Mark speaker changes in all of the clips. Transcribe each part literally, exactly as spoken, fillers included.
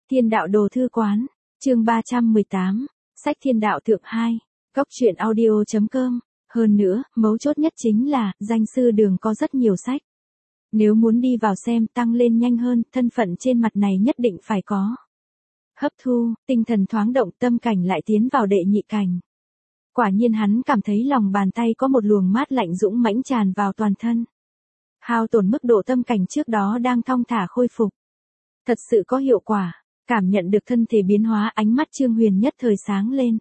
Speaker 1: Thiên đạo đồ thư quán, chương ba trăm mười tám, sách thiên đạo thượng hai, góc truyện audio chấm com. Hơn nữa, mấu chốt nhất chính là, danh sư đường có rất nhiều sách. Nếu muốn đi vào xem tăng lên nhanh hơn, thân phận trên mặt này nhất định phải có. Hấp thu, tinh thần thoáng động, tâm cảnh lại tiến vào đệ nhị cảnh. Quả nhiên hắn cảm thấy lòng bàn tay có một luồng mát lạnh dũng mãnh tràn vào toàn thân. Hao tổn mức độ tâm cảnh trước đó đang thong thả khôi phục. Thật sự có hiệu quả, cảm nhận được thân thể biến hóa, ánh mắt Trương Huyền nhất thời sáng lên.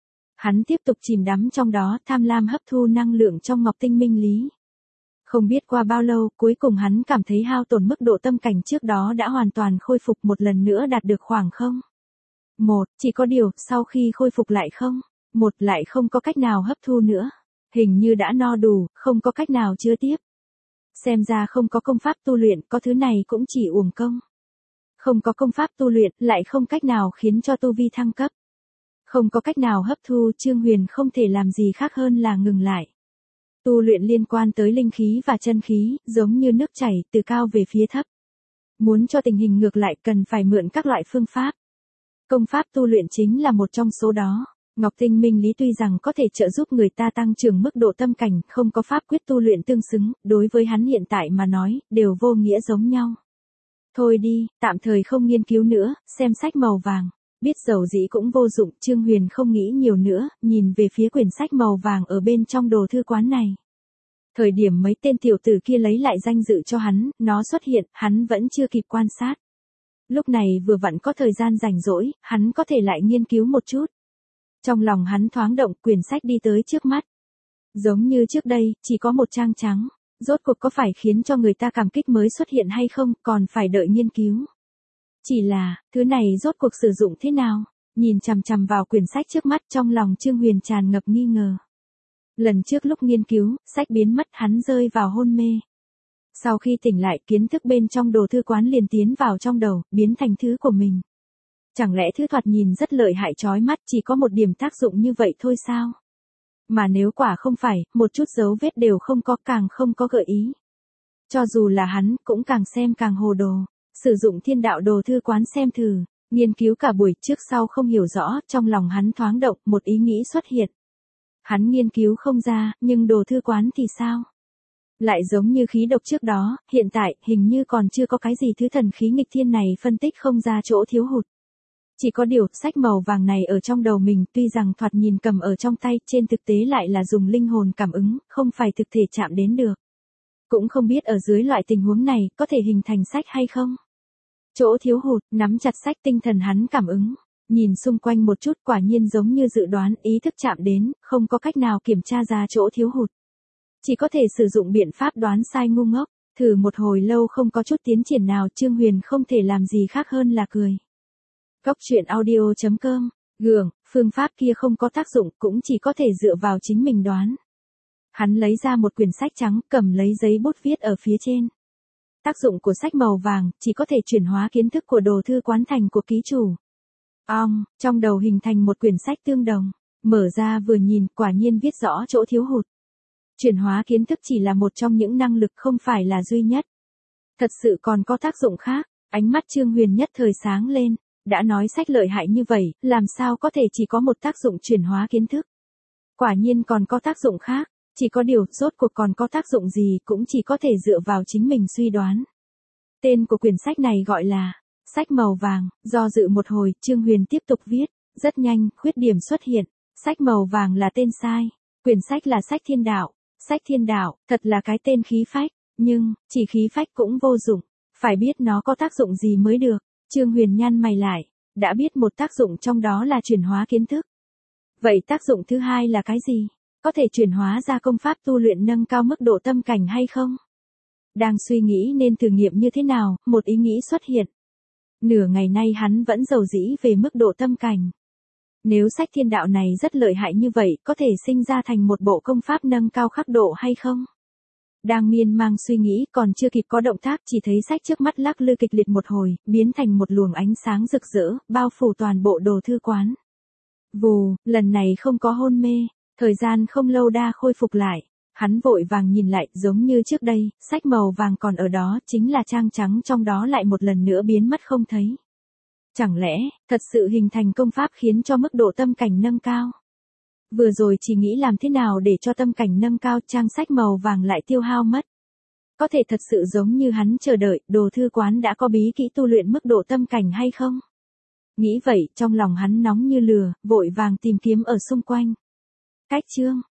Speaker 1: Hắn tiếp tục chìm đắm trong đó, tham lam hấp thu năng lượng trong ngọc tinh minh lý. Không biết qua bao lâu, cuối cùng hắn cảm thấy hao tổn mức độ tâm cảnh trước đó đã hoàn toàn khôi phục, một lần nữa đạt được khoảng không. Một, chỉ có điều, sau khi khôi phục lại không, một lại không có cách nào hấp thu nữa. Hình như đã no đủ, không có cách nào chứa tiếp. Xem ra không có công pháp tu luyện, có thứ này cũng chỉ uổng công. Không có công pháp tu luyện, lại không cách nào khiến cho tu vi thăng cấp. Không có cách nào hấp thu, Trương Huyền không thể làm gì khác hơn là ngừng lại. Tu luyện liên quan tới linh khí và chân khí, giống như nước chảy, từ cao về phía thấp. Muốn cho tình hình ngược lại cần phải mượn các loại phương pháp. Công pháp tu luyện chính là một trong số đó. Ngọc tinh minh lý tuy rằng có thể trợ giúp người ta tăng trưởng mức độ tâm cảnh, không có pháp quyết tu luyện tương xứng, đối với hắn hiện tại mà nói, đều vô nghĩa giống nhau. Thôi đi, tạm thời không nghiên cứu nữa, xem sách màu vàng. Biết dầu dĩ cũng vô dụng, Trương Huyền không nghĩ nhiều nữa, nhìn về phía quyển sách màu vàng ở bên trong đồ thư quán này. Thời điểm mấy tên tiểu tử kia lấy lại danh dự cho hắn, nó xuất hiện, hắn vẫn chưa kịp quan sát. Lúc này vừa vặn có thời gian rảnh rỗi, hắn có thể lại nghiên cứu một chút. Trong lòng hắn thoáng động, quyển sách đi tới trước mắt. Giống như trước đây, chỉ có một trang trắng. Rốt cuộc có phải khiến cho người ta cảm kích mới xuất hiện hay không, còn phải đợi nghiên cứu. Chỉ là, thứ này rốt cuộc sử dụng thế nào? Nhìn chằm chằm vào quyển sách trước mắt, trong lòng Trương Huyền tràn ngập nghi ngờ. Lần trước lúc nghiên cứu, sách biến mất, hắn rơi vào hôn mê. Sau khi tỉnh lại, kiến thức bên trong đồ thư quán liền tiến vào trong đầu, biến thành thứ của mình. Chẳng lẽ thứ thoạt nhìn rất lợi hại chói mắt, chỉ có một điểm tác dụng như vậy thôi sao? Mà nếu quả không phải, một chút dấu vết đều không có, càng không có gợi ý. Cho dù là hắn, cũng càng xem càng hồ đồ. Sử dụng thiên đạo đồ thư quán xem thử, nghiên cứu cả buổi trước sau không hiểu rõ, trong lòng hắn thoáng động, một ý nghĩ xuất hiện. Hắn nghiên cứu không ra, nhưng đồ thư quán thì sao? Lại giống như khí độc trước đó, hiện tại, hình như còn chưa có cái gì thứ thần khí nghịch thiên này phân tích không ra chỗ thiếu hụt. Chỉ có điều, sách màu vàng này ở trong đầu mình, tuy rằng thoạt nhìn cầm ở trong tay, trên thực tế lại là dùng linh hồn cảm ứng, không phải thực thể chạm đến được. Cũng không biết ở dưới loại tình huống này, có thể hình thành sách hay không? Chỗ thiếu hụt, nắm chặt sách, tinh thần hắn cảm ứng. Nhìn xung quanh một chút, quả nhiên giống như dự đoán, ý thức chạm đến, không có cách nào kiểm tra ra chỗ thiếu hụt. Chỉ có thể sử dụng biện pháp đoán sai ngu ngốc. Thử một hồi lâu không có chút tiến triển nào, Trương Huyền không thể làm gì khác hơn là cười. Góc truyện audio chấm com, gượng, phương pháp kia không có tác dụng, cũng chỉ có thể dựa vào chính mình đoán. Hắn lấy ra một quyển sách trắng, cầm lấy giấy bút viết ở phía trên. Tác dụng của sách màu vàng, chỉ có thể chuyển hóa kiến thức của đồ thư quán thành của ký chủ. Ong, trong đầu hình thành một quyển sách tương đồng. Mở ra vừa nhìn, quả nhiên viết rõ chỗ thiếu hụt. Chuyển hóa kiến thức chỉ là một trong những năng lực, không phải là duy nhất. Thật sự còn có tác dụng khác, ánh mắt Trương Huyền nhất thời sáng lên. Đã nói sách lợi hại như vậy, làm sao có thể chỉ có một tác dụng chuyển hóa kiến thức. Quả nhiên còn có tác dụng khác. Chỉ có điều, rốt cuộc còn có tác dụng gì, cũng chỉ có thể dựa vào chính mình suy đoán. Tên của quyển sách này gọi là sách màu vàng. Do dự một hồi, Trương Huyền tiếp tục viết. Rất nhanh, khuyết điểm xuất hiện. Sách màu vàng là tên sai. Quyển sách là sách thiên đạo. Sách thiên đạo, thật là cái tên khí phách. Nhưng, chỉ khí phách cũng vô dụng. Phải biết nó có tác dụng gì mới được. Trương Huyền nhăn mày lại. Đã biết một tác dụng trong đó là chuyển hóa kiến thức. Vậy tác dụng thứ hai là cái gì? Có thể chuyển hóa ra công pháp tu luyện nâng cao mức độ tâm cảnh hay không? Đang suy nghĩ nên thử nghiệm như thế nào, một ý nghĩ xuất hiện. Nửa ngày nay hắn vẫn dầu dĩ về mức độ tâm cảnh. Nếu sách thiên đạo này rất lợi hại như vậy, có thể sinh ra thành một bộ công pháp nâng cao khắc độ hay không? Đang miên mang suy nghĩ, còn chưa kịp có động tác, chỉ thấy sách trước mắt lắc lư kịch liệt một hồi, biến thành một luồng ánh sáng rực rỡ, bao phủ toàn bộ đồ thư quán. Vù, lần này không có hôn mê. Thời gian không lâu đa khôi phục lại, hắn vội vàng nhìn lại, giống như trước đây, sách màu vàng còn ở đó, chính là trang trắng trong đó lại một lần nữa biến mất không thấy. Chẳng lẽ, thật sự hình thành công pháp khiến cho mức độ tâm cảnh nâng cao? Vừa rồi chỉ nghĩ làm thế nào để cho tâm cảnh nâng cao, trang sách màu vàng lại tiêu hao mất. Có thể thật sự giống như hắn chờ đợi, Đồ Thư Quán đã có bí kỹ tu luyện mức độ tâm cảnh hay không? Nghĩ vậy, trong lòng hắn nóng như lửa, vội vàng tìm kiếm ở xung quanh. Cách chương